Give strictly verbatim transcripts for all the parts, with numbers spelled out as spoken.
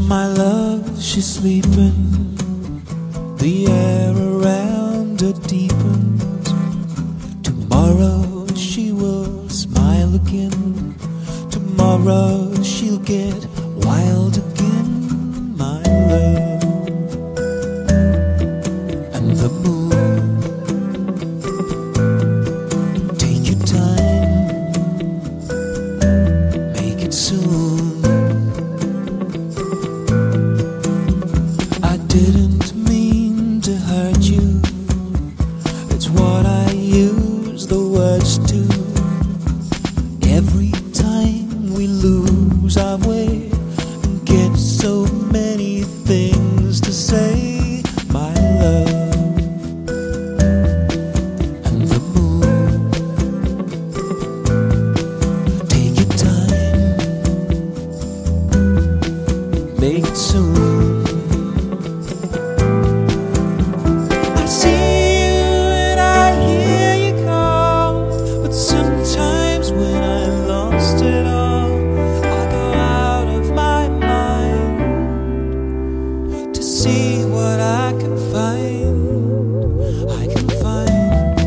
my love, she's sleeping. The air around her deepens. Tomorrow she will smile again. Tomorrow she'll get wild again, my love. And the moon, take your time, make it soon. I didn't mean to hurt you, it's what I use the words to. Every time we lose our way and get so many things to say, my love. And the moon, take your time, make it soon. I see you and I hear you call, but sometimes when I lost it all, I go out of my mind to see what I can find. I can find.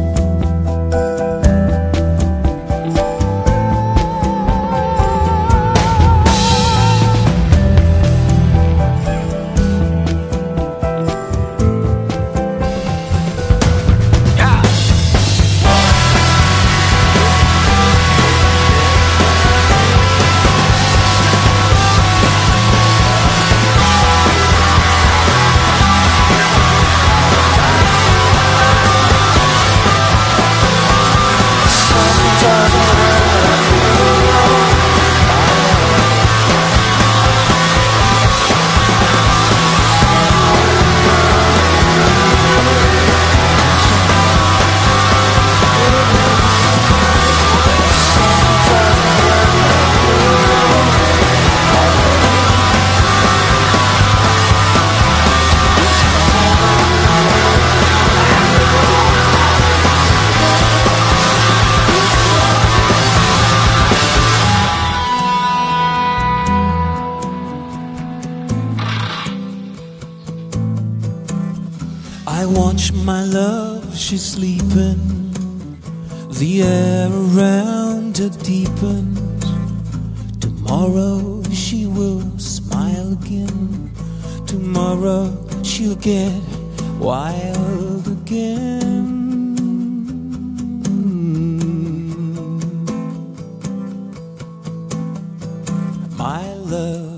I watch my love, she's sleeping. The air around her deepens. Tomorrow she will smile again. Tomorrow she'll get wild again. My love.